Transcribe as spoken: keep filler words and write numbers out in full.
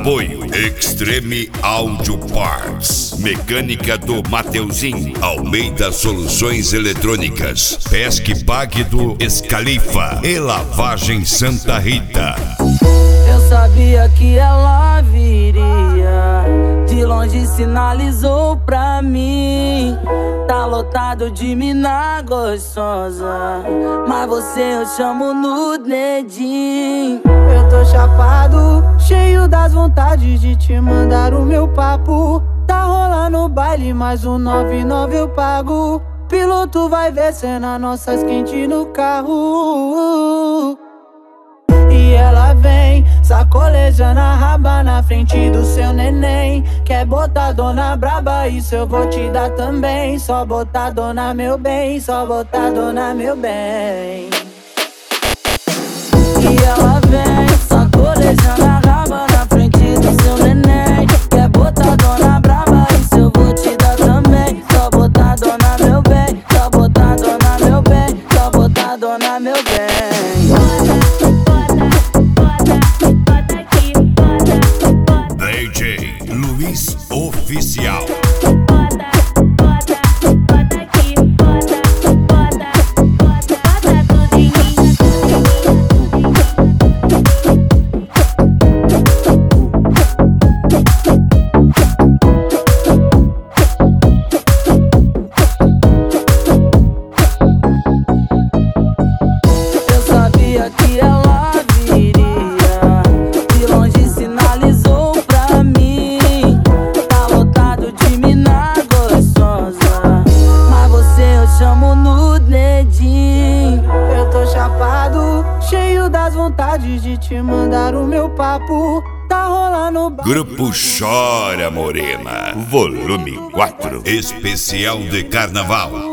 Apoio Extreme Audio Parts, Mecânica do Mateuzinho, Almeida Soluções Eletrônicas, Pesque Pague do Escalifa e Lavagem Santa Rita. Eu sabia que ela viria, de longe sinalizou pra mim. Tá lotado de mina gostosa, mas você eu chamo no dedinho. Eu tô chapado, cheio das vontades de te mandar o meu papo. Tá rolando o baile, mais um nove nove eu pago. Piloto vai ver cena nossas quentes no carro. E ela vem, sacolejando a raba na frente do seu neném. Quer botar dona braba, isso eu vou te dar também. Só botar dona meu bem, só botar dona meu bem. E ela vem, sacolejando a raba na frente do seu neném. Quer botar dona braba, isso eu vou te dar também. Só botar dona meu bem, só botar dona meu bem, só botar dona meu bem. D J Luiz Oficial. Que ela viria, de longe sinalizou pra mim. Tá lotado de mina gostosa, mas você eu chamo no dedinho. Eu tô chapado, cheio das vontades de te mandar o meu papo. Tá rolando o Grupo Chora Morena, volume quatro, especial de carnaval.